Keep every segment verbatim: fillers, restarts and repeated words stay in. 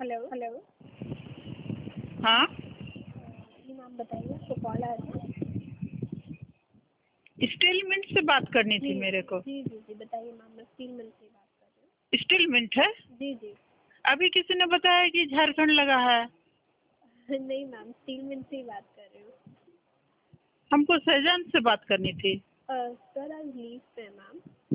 Hello hello. हाँ जी ma'am बताइए, आपको कॉल आ रहा है? स्टील मिंट से बात करनी थी जी मेरे को। जी जी जी बताइए मैम, मैं स्टील मिल से बात कर रही हूँ। स्टील मिंट है? जी जी। अभी किसी ने बताया कि झारखंड लगा है। नहीं मैम, स्टील मिल से ही बात कर रही हूँ। हमको सहजान से बात करनी थी। अ, सर आज लीव पे है मैम।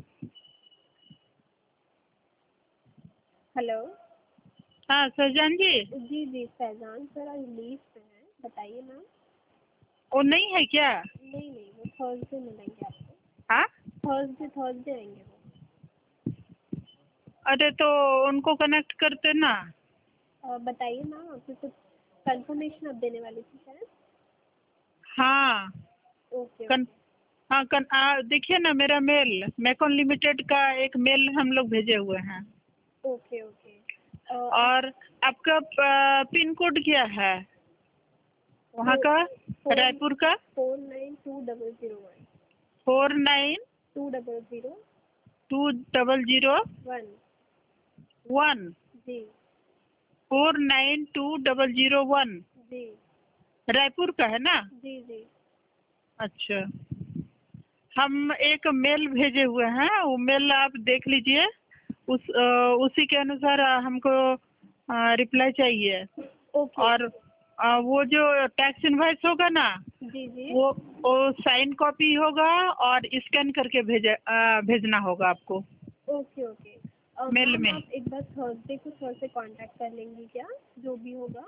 हेलो। हाँ सहजान जी। जी जी फैजान सर आज लीव पे हैं, बताइए मैम। वो नहीं है क्या? नहीं नहीं, वो थर्सडे मिलेंगे आपको। हाँ थर्सडे थर्सडे आएंगे वो। अरे तो उनको कनेक्ट करते ना। अ, बताइए मैम, आपको कुछ कंफर्मेशन अब देने वाली थी शायद। हाँ ओके कन, ओके। हाँ कन, आ, देखिए ना मेरा मेल मैकॉन लिमिटेड का एक मेल हम लोग भेजे हुए हैं। Okay okay. अ, आप और आपका पिन कोड क्या है वहाँ का, फोर रायपुर का? Four nine two double zero one. Four nine two double zero two double zero one. One. जी four nine two double zero one जी रायपुर का है ना? जी जी। अच्छा, हम एक मेल भेजे हुए हैं, वो मेल आप देख लीजिए। उस अ, उसी के अनुसार हमको रिप्लाई चाहिए। ओके और ओके। अ, वो जो टैक्स इनवॉइस होगा ना, जी जी। वो वो साइन कॉपी होगा और स्कैन करके भेजे अ, भेजना होगा आपको ओके ओके। अ, मेल मैम में। आप एक बार थर्सडे को सर से कांटेक्ट कर लेंगी क्या, जो भी होगा?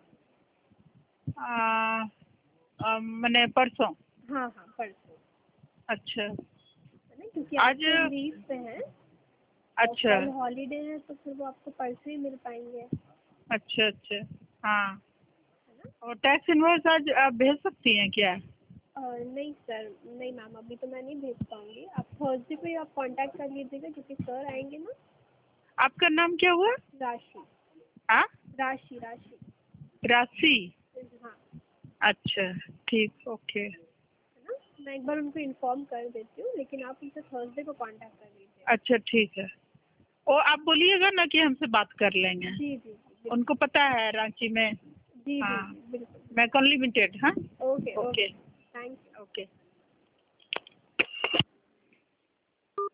आ, आ, मैंने परसों। हाँ हाँ परसों, अच्छा है ना, क्योंकि आज आज। तो लीव पे हैं और अच्छा कल हॉलीडे है, तो फिर वो आपको परसों ही मिल पाएंगे, है अच्छा अच्छा। हाँ, ना? और टैक्स इनवॉइस आज आप भेज सकती हैं क्या? अ, नहीं सर, नहीं मैम, अभी तो मैं नहीं भेज पाऊंगी। आप थर्सडे को ही आप कांटेक्ट कर लीजिएगा, क्योंकि सर आएंगे ना। आपका नाम क्या हुआ? राशि। हाँ राशि राशि। राशि। हाँ, अच्छा ठीक, ओके। है ना, मैं एक बार उनको इन्फॉर्म कर देती हूँ, लेकिन आप उनसे थर्सडे को कांटेक्ट कर लीजिए। अच्छा ठीक है। ओ आप बोलिएगा ना कि हमसे बात कर लेंगे। जी जी जी बिल्कुल। उनको पता है रांची में। जी जी हाँ जी बिल्कुल। मैकॉन लिमिटेड। हाँ okay okay okay. Thank you. Okay.